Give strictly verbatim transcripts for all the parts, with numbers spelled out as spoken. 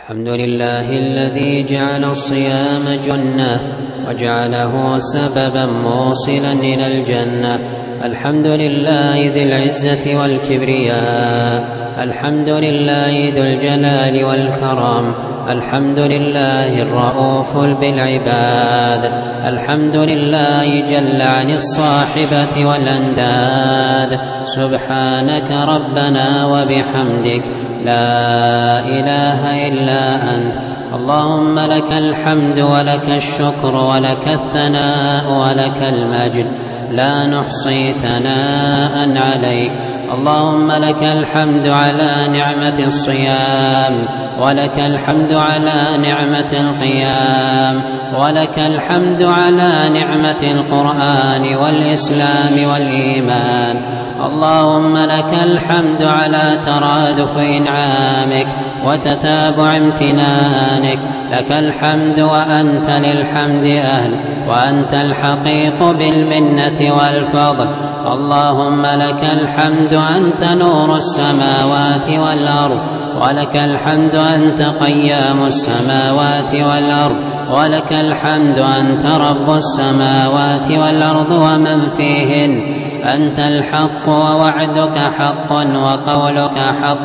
الحمد لله الذي جعل الصيام جنة وجعله سببا موصلا إلى الجنة. الحمد لله ذي العزة والكبرياء، الحمد لله ذو الجلال والكرم، الحمد لله الرؤوف بالعباد، الحمد لله جل عن الصاحبة والأنداد. سبحانك ربنا وبحمدك لا إله إلا أنت. اللهم لك الحمد ولك الشكر ولك الثناء ولك المجد، لا نحصي ثناء عليك. اللهم لك الحمد على نعمة الصيام، ولك الحمد على نعمة القيام، ولك الحمد على نعمة القرآن والإسلام والإيمان. اللهم لك الحمد على ترادف إنعامك وتتابع امتنانك. لك الحمد وأنت للحمد أهل، وأنت الحقيق بالمنة والفضل. اللهم لك الحمد أنت نور السماوات والأرض، ولك الحمد أنت قيام السماوات والأرض، ولك الحمد أنت رب السماوات والأرض ومن فيهن. أنت الحق ووعدك حق وقولك حق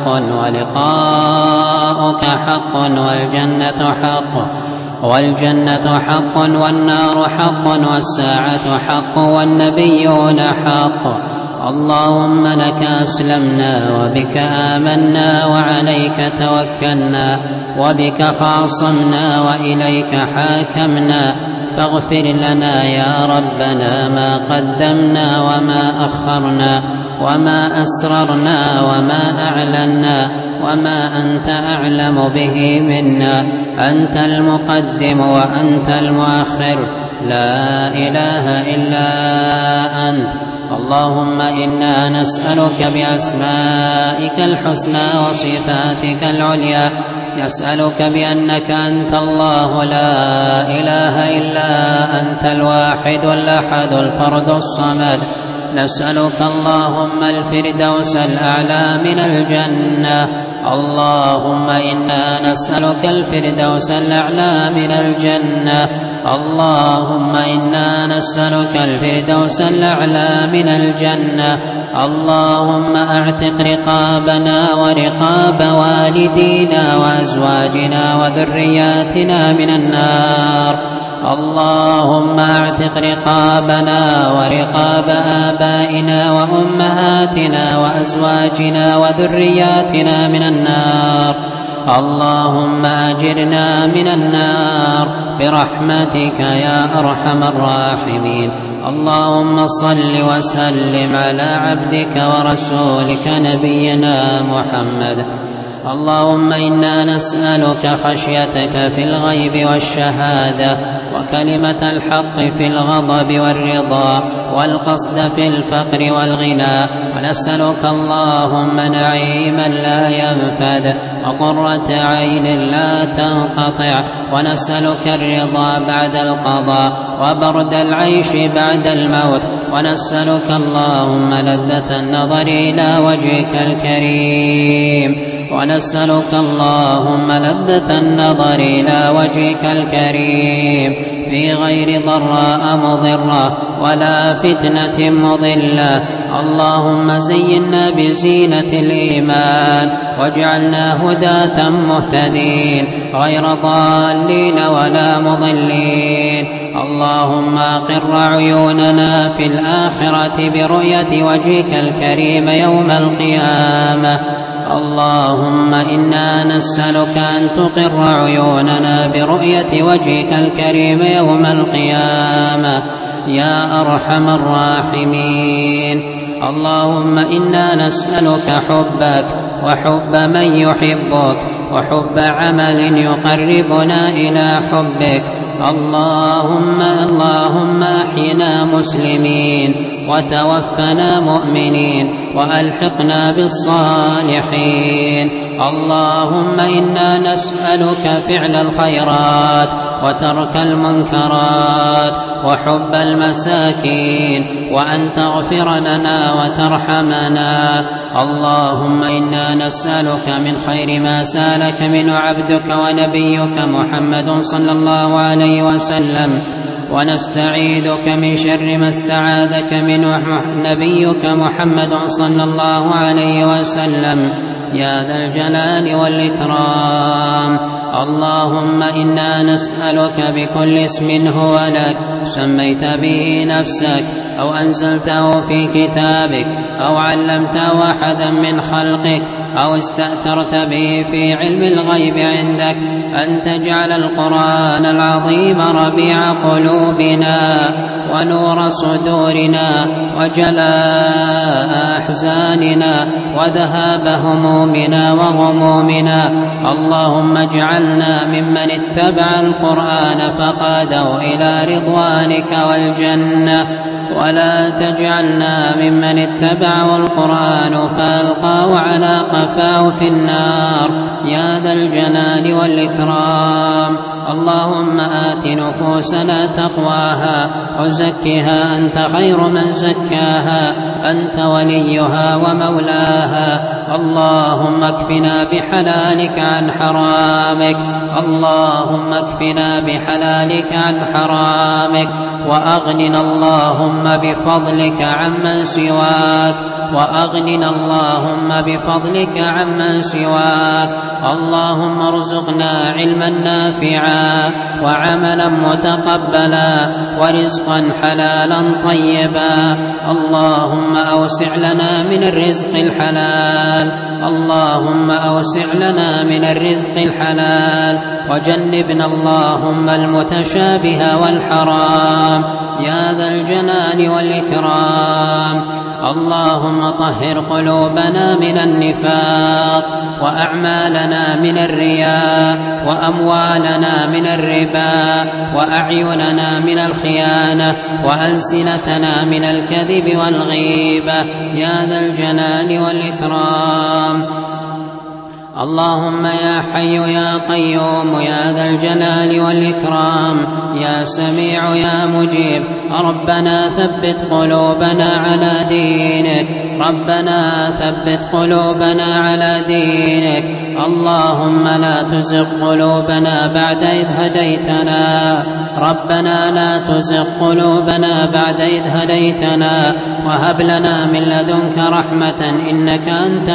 ولقاؤك حق والجنة حق والجنة حق والنار حق والساعة حق والنبيون حق. اللهم لك أسلمنا وبك آمنا وعليك توكلنا وبك خاصمنا وإليك حاكمنا. فاغفر لنا يا ربنا ما قدمنا وما أخرنا وما أسررنا وما أعلنا وما أنت أعلم به منا. أنت المقدم وأنت المؤخر، لا إله إلا أنت. اللهم إنا نسألك بأسمائك الحسنى وصفاتك العليا، نسألك بأنك أنت الله لا إله إلا أنت الواحد الأحد الفرد الصمد. نسألك اللهم الفردوس الأعلى من الجنة. اللهم إنا نسألك الفردوس الأعلى من الجنة. اللهم إنا نسألك الفردوس الأعلى من الجنة. اللهم أعتق رقابنا ورقاب والدينا وأزواجنا وذرياتنا من النار. اللهم اعتق رقابنا ورقاب آبائنا وأمهاتنا وأزواجنا وذرياتنا من النار. اللهم أجرنا من النار برحمتك يا أرحم الراحمين. اللهم صل وسلم على عبدك ورسولك نبينا محمد. اللهم إنا نسألك خشيتك في الغيب والشهادة، وكلمة الحق في الغضب والرضا، والقصد في الفقر والغنى. ونسألك اللهم نعيما لا ينفد وقرة عين لا تنقطع. ونسألك الرضا بعد القضاء وبرد العيش بعد الموت. ونسألك اللهم لذة النظر إلى وجهك الكريم. ونسألك اللهم لذة النظر إلى وجهك الكريم في غير ضراء مضرة ولا فتنة مضلة. اللهم زينا بزينة الإيمان واجعلنا هداة مهتدين غير ضالين ولا مضلين. اللهم أقر عيوننا في الآخرة برؤية وجهك الكريم يوم القيامة. اللهم إنا نسألك أن تقر عيوننا برؤية وجهك الكريم يوم القيامة يا أرحم الراحمين. اللهم إنا نسألك حبك وحب من يحبك وحب عمل يقربنا إلى حبك. اللهم اللهم أحينا مسلمين وتوفنا مؤمنين وألحقنا بالصالحين. اللهم إنا نسألك فعل الخيرات وترك المنكرات وحب المساكين، وأن تغفر لنا وترحمنا. اللهم إنا نسألك من خير ما سألك منه عبدك ونبيك محمد صلى الله عليه وسلم، ونستعيذك من شر ما استعاذك منه نبيك محمد صلى الله عليه وسلم، يا ذا الجلال والإكرام. اللهم إنا نسألك بكل اسم هو لك سميت به نفسك أو أنزلته في كتابك أو علمته أحدا من خلقك أو استأثرت به في علم الغيب عندك، أن تجعل القرآن العظيم ربيع قلوبنا ونور صدورنا وجلاء أحزاننا وذهاب همومنا وغمومنا. اللهم اجعلنا ممن اتبع القرآن فقاده إلى رضوانك والجنة، ولا تجعلنا ممن اتبعوا القرآن فألقاه على قفاه في النار، يا ذا الجلال والإكرام. اللهم آت نفوسنا تقواها وزكها أنت خير من زكاها، أنت وليها ومولاها. اللهم اكفنا بحلالك عن حرامك، اللهم اكفنا بحلالك عن حرامك، وأغننا اللهم بفضلك عمن سواك، وأغننا اللهم بفضلك عمن سواك. اللهم ارزقنا علما نافعا وعملا متقبلا ورزقا حلالا طيبا. اللهم أوسع لنا من الرزق الحلال، اللهم أوسع لنا من الرزق الحلال، وجنبنا اللهم المتشابه والحرام، يا ذا الجلال والإكرام. اللهم طهر قلوبنا من النفاق، وأعمالنا من الرياء، وأموالنا من الربا، وأعيننا من الخيانة، وألسنتنا من الكذب والغيبة، يا ذا الجلال والإكرام. اللهم يا حي يا قيوم يا ذا الجلال والإكرام، يا سميع يا مجيب، ربنا ثبت قلوبنا على دينك، ربنا ثبت قلوبنا على دينك. اللهم لا تزغ قلوبنا بعد إذ هديتنا، ربنا لا تزغ قلوبنا بعد إذ هديتنا، وهب لنا من لدنك رحمة إنك أنت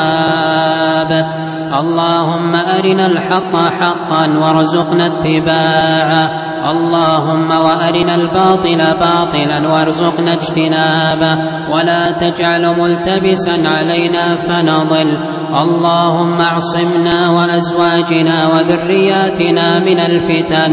الوهاب. اللهم أرنا الحق حقا وارزقنا اتباعه، اللهم وأرنا الباطل باطلا وارزقنا اجتنابه، ولا تجعل ملتبسا علينا فنضل. اللهم اعصمنا وأزواجنا وذرياتنا من الفتن،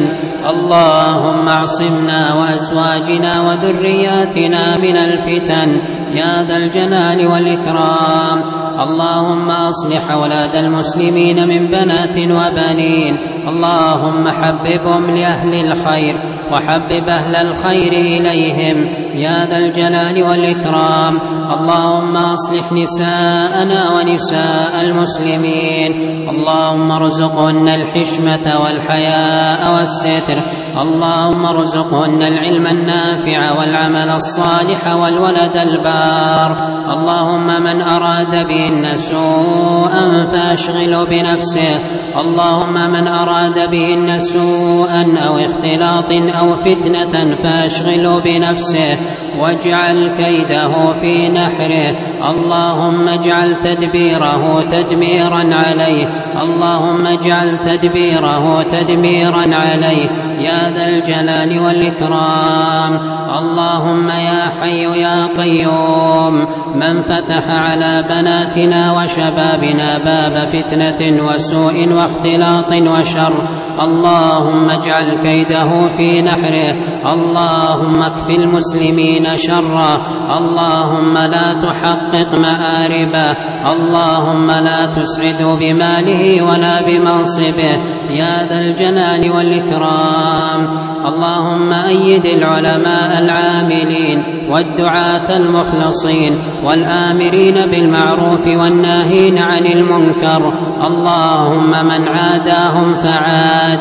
اللهم اعصمنا وأزواجنا وذرياتنا من الفتن، يا ذا الجلال والإكرام. اللهم أصلح أولاد المسلمين من بنات وبنين، اللهم حببهم لأهل الخير وحبب أهل الخير إليهم، يا ذا الجلال والإكرام. اللهم أصلح نساءنا ونساء المسلمين، اللهم ارزقهن الحشمة والحياء والستر، اللهم ارزقهن العلم النافع والعمل الصالح والولد البار. اللهم من أراد بهن سوءا فأشغله بنفسه، اللهم من أراد بهن سوءا أو اختلاط أو فتنة فأشغله بنفسه واجعل كيده في نحره. اللهم اجعل تدبيره تدميرا عليه، اللهم اجعل تدبيره تدميرا عليه، يا ذا الجلال والإكرام. اللهم يا حي يا قيوم، من فتح على بناتنا وشبابنا باب فتنة وسوء واختلاط وشر، اللهم اجعل كيده في نحره، اللهم اكف المسلمين شره، اللهم لا تحقق مآربه، اللهم لا تسعد بماله ولا بمنصبه، يا ذا الجلال والإكرام. اللهم أيد العلماء العاملين والدعاة المخلصين والآمرين بالمعروف والناهين عن المنكر، اللهم من عاداهم فعاده،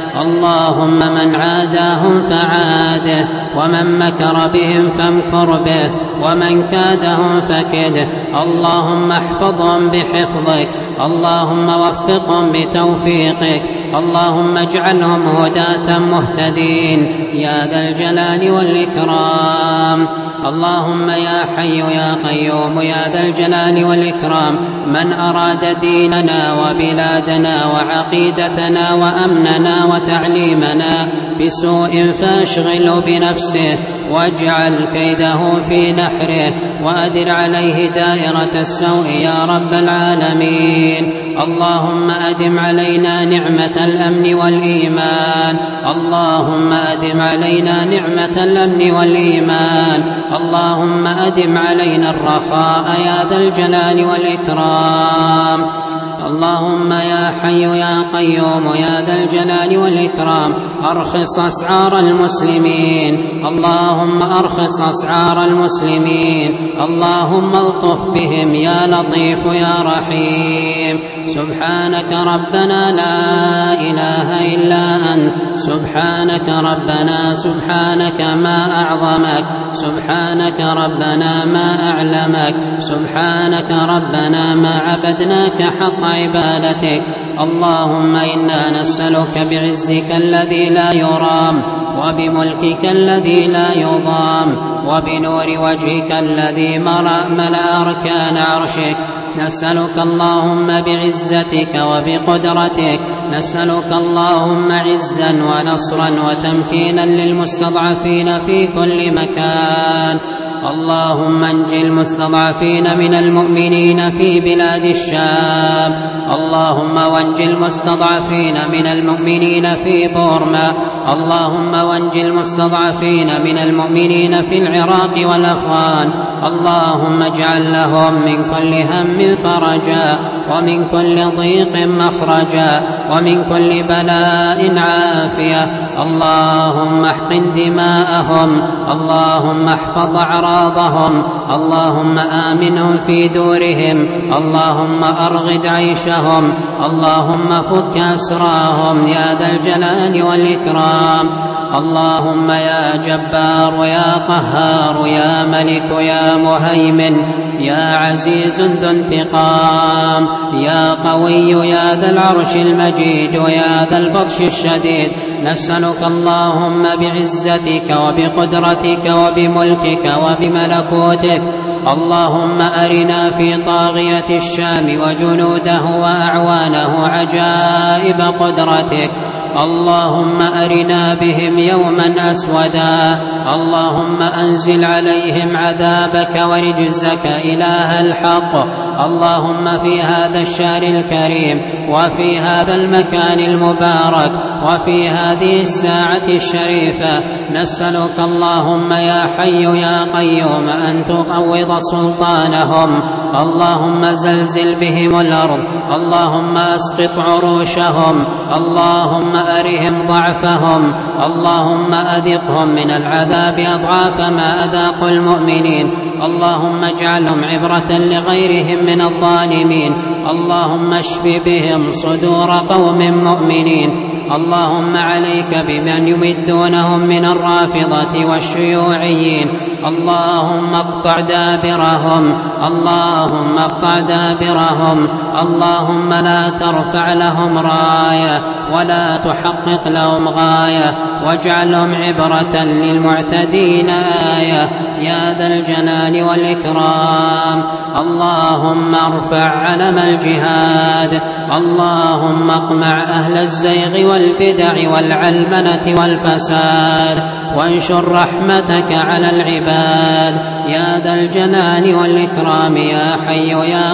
اللهم من عاداهم فعاده، ومن مكر بهم فامكر به، ومن كادهم فكده. اللهم احفظهم بحفظك، اللهم وفقهم بتوفيقك، اللهم اجعلهم هداة مهتدين يا ذا الجلال والإكرام. اللهم يا حي يا قيوم يا ذا الجلال والإكرام، من أراد ديننا وبلادنا وعقيدتنا وأمننا وتعليمنا بسوء فاشغله بنفسه، واجعل كيده في نحره، وأدر عليه دائرة السوء يا رب العالمين. اللهم أدم علينا نعمة الأمن والإيمان، اللهم أدم علينا نعمة الأمن والإيمان، اللهم أدم علينا الرخاء يا ذا الجلال والإكرام. اللهم يا حي يا قيوم يا ذا الجلال والإكرام، أرخص أسعار المسلمين، اللهم أرخص أسعار المسلمين، اللهم الطف بهم يا لطيف يا رحيم. سبحانك ربنا لا إله إلا أنت، سبحانك ربنا، سبحانك ما أعظمك، سبحانك ربنا ما أعلمك، سبحانك ربنا ما عبدناك حق عبادتك. اللهم إنا نسألك بعزك الذي لا يرام، وبملكك الذي لا يضام، وبنور وجهك الذي ملأ أركان عرشك، نسألك اللهم بعزتك وبقدرتك، نسألك اللهم عزا ونصرا وتمكينا للمستضعفين في كل مكان. اللهم انج المستضعفين من المؤمنين في بلاد الشام، اللهم وانج المستضعفين من المؤمنين في بورما، اللهم وانج المستضعفين من المؤمنين في العراق والأفغان. اللهم اجعل لهم من كل هم فرجا، ومن كل ضيق مخرجا، ومن كل بلاء عافية. اللهم احقن دماءهم، اللهم احفظ أعراضهم، اللهم آمنهم في دورهم، اللهم أرغد عيشهم، اللهم فك أسراهم يا ذا الجلال والإكرام. اللهم يا جبار يا قهار يا ملك يا مهيمن يا عزيز ذو انتقام يا قوي يا ذا العرش المجيد ويا ذا البطش الشديد، نسألك اللهم بعزتك وبقدرتك وبملكك وبملكوتك، اللهم أرنا في طاغية الشام وجنوده وأعوانه عجائب قدرتك، اللهم أرنا بهم يوما أسودا، اللهم أنزل عليهم عذابك ورجزك إله الحق. اللهم في هذا الشهر الكريم وفي هذا المكان المبارك وفي هذه الساعة الشريفة نسألك اللهم يا حي يا قيوم أن تقوض سلطانهم، اللهم زلزل بهم الأرض، اللهم أسقط عروشهم، اللهم أرهم ضعفهم، اللهم أذقهم من العذاب أضعاف ما أذاقوا المؤمنين، اللهم اجعلهم عبرة لغيرهم من الظالمين، اللهم اشف بهم صدور قوم مؤمنين. اللهم عليك بمن يمدونهم من الرافضة والشيوعيين، اللهم اقطع دابرهم، اللهم اقطع دابرهم، اللهم لا ترفع لهم راية ولا تحقق لهم غاية، واجعلهم عبرة للمعتدين آية يا ذا الجلال والإكرام. اللهم ارفع علم الجهاد، اللهم اقمع أهل الزيغ والبدع والعلمنة والفساد، وانشر رحمتك على العباد يا ذا الجلال والإكرام يا حي يا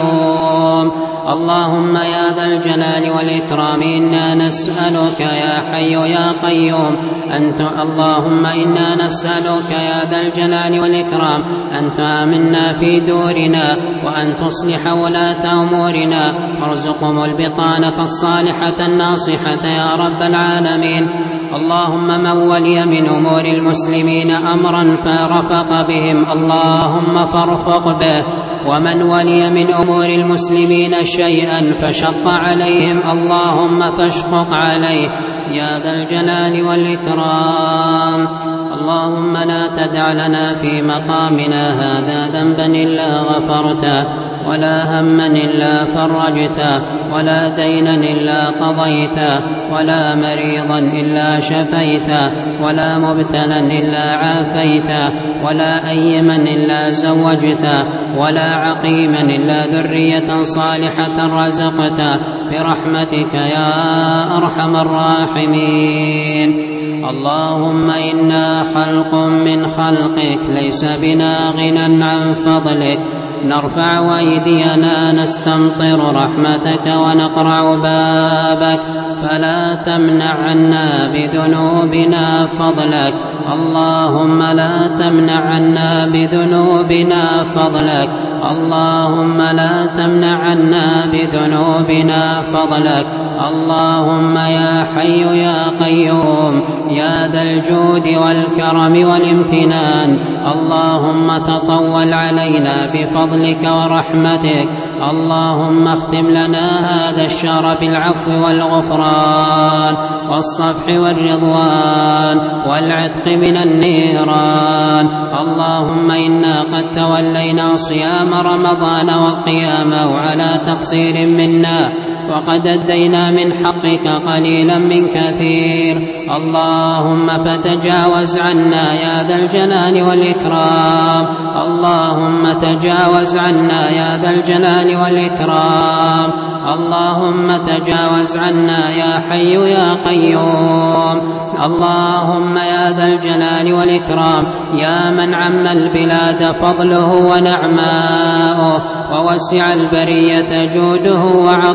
قيوم. اللهم يا ذا الجلال والإكرام إنا نسألك يا حي يا قيوم أنت اللهم إنا نسألك يا ذا الجلال والإكرام أن تآمنا في دورنا، وأن تصلح ولاة أمورنا، وارزقهم البطانة الصالحة الناصحة يا رب العالمين. اللهم من ولي من أمور المسلمين أمرا فرفق بهم اللهم فارفق به، ومن ولي من أمور المسلمين شيئا فشق عليهم اللهم فاشقق عليه يا ذا الجلال والإكرام. اللهم لا تدع لنا في مقامنا هذا ذنبا إلا غفرته، ولا هما إلا فرجته، ولا دينا إلا قضيته، ولا مريضا إلا شفيته، ولا مبتلا إلا عافيته، ولا أيما إلا زوجته، ولا عقيما إلا ذرية صالحة رزقته برحمتك يا أرحم الراحمين. اللهم إنا خلق من خلقك ليس بنا غنى عن فضلك، نرفع أيدينا نستمطر رحمتك ونقرع بابك، فلا تمنع عنا بذنوبنا فضلك. اللهم لا تمنع عنا بذنوبنا فضلك، اللهم لا تمنع عنا بذنوبنا فضلك. اللهم يا حي يا قيوم يا ذا الجود والكرم والامتنان، اللهم تطول علينا بفضلك ورحمتك. اللهم اختم لنا هذا الشهر بالعفو والغفران والصفح والرضوان والعتق من النيران. اللهم إنا قد تولينا صيام رمضان وقيامه على تقصير منا، وقد أدينا من حقك قليلا من كثير. اللهم فتجاوز عنا يا ذا الجلال والإكرام، اللهم تجاوز عنا يا ذا الجلال والإكرام، اللهم تجاوز عنا يا حي يا قيوم. اللهم يا ذا الجلال والإكرام يا من عم البلاد فضله ونعماؤه، ووسع البرية جوده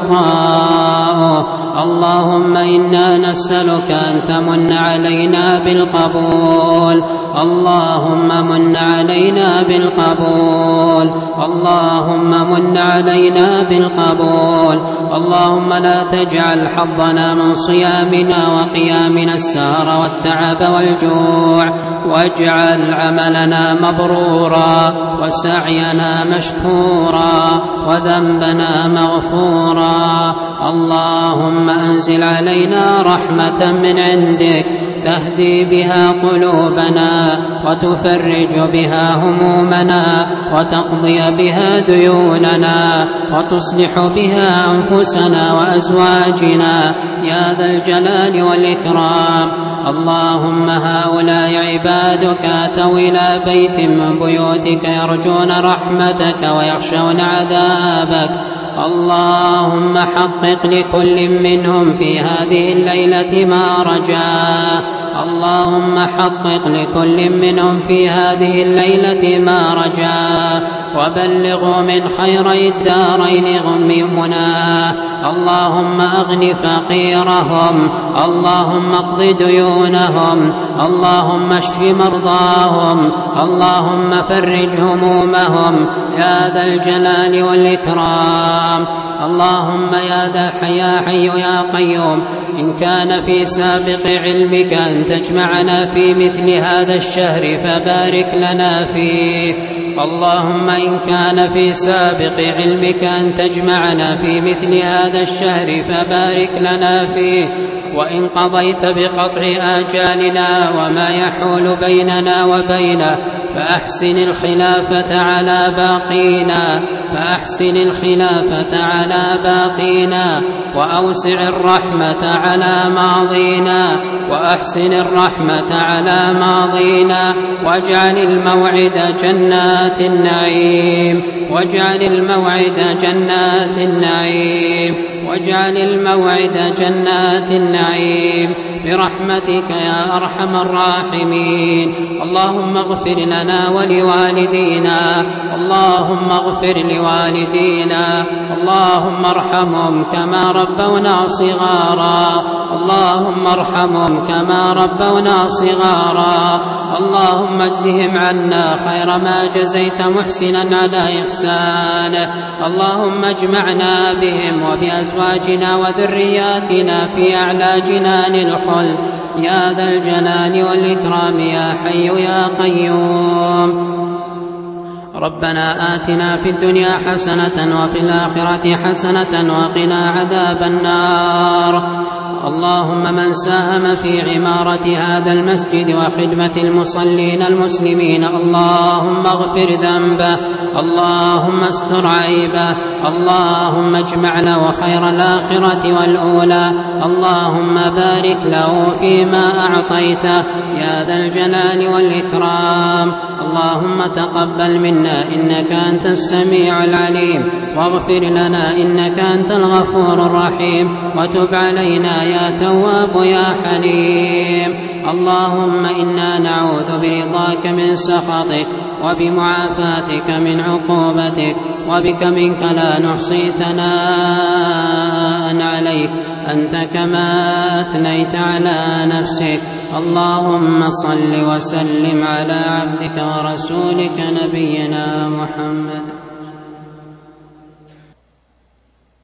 وعطاؤه. اللهم إنا نسألك أن تمن علينا بالقبول، اللهم من علينا بالقبول، اللهم من علينا بالقبول. اللهم لا تجعل حظنا من صيامنا وقيامنا السهر والتعب والجوع، واجعل عملنا مبرورا وسعينا مشكورا وذنبنا مغفورا. اللهم أنزل علينا رحمة من عندك تهدي بها قلوبنا وتفرج بها همومنا وتقضي بها ديوننا وتصلح بها أنفسنا وأزواجنا يا ذا الجلال والإكرام. اللهم هؤلاء عبادك أتوا إلى بيت من بيوتك يرجون رحمتك ويخشون عذابك. اللهم حقق لكل منهم في هذه الليلة ما رجاه، اللهم حقق لكل منهم في هذه الليلة ما رجاه، وبلغوا من خيري الدارين غمهمنا. اللهم أغن فقيرهم، اللهم اقض ديونهم، اللهم اشف مرضاهم، اللهم فرج همومهم يا ذا الجلال والإكرام. اللهم يا ذا الحي يا حي يا قيوم، إن كان في سابق علمك أن تجمعنا في مثل هذا الشهر فبارك لنا فيه. اللهم إن كان في سابق علمك أن تجمعنا في مثل هذا الشهر فبارك لنا فيه. وإن قضيت بقطع آجالنا وما يحول بيننا وبينه فأحسن الخلافة على باقينا، فأحسن الخلافة على باقينا، وأوسع الرحمة على ماضينا، وأحسن الرحمة على ماضينا، واجعل الموعد جنات النعيم، واجعل الموعد جنات النعيم، واجعل الموعد جنات النعيم برحمتك يا أرحم الراحمين. اللهم اغفر لنا ولوالدينا، اللهم اغفر لوالدينا، اللهم ارحمهم كما ربونا صغارا، اللهم ارحمهم كما ربونا صغارا. اللهم اجزهم عنا خير ما جزيت محسنا على إحسانه. اللهم اجمعنا بهم وبأزواجنا وذرياتنا في أعلى جنان الخلد يا ذا الجلال والإكرام يا حي يا قيوم. ربنا آتنا في الدنيا حسنة وفي الآخرة حسنة وقنا عذاب النار. اللهم من ساهم في عمارة هذا المسجد وخدمة المصلين المسلمين اللهم اغفر ذنبه، اللهم استر عيبه، اللهم اجمع له خير الآخرة والأولى، اللهم بارك له فيما أعطيته يا ذا الجلال والإكرام. اللهم تقبل منا إنك أنت السميع العليم، واغفر لنا إنك أنت الغفور الرحيم، وتب علينا يا تواب يا حليم. اللهم إنا نعوذ برضاك من سخطك وبمعافاتك من عقوبتك، وبك منك لا نحصي ثناء عليك أنت كما أثنيت على نفسك. اللهم صل وسلم على عبدك ورسولك نبينا محمد.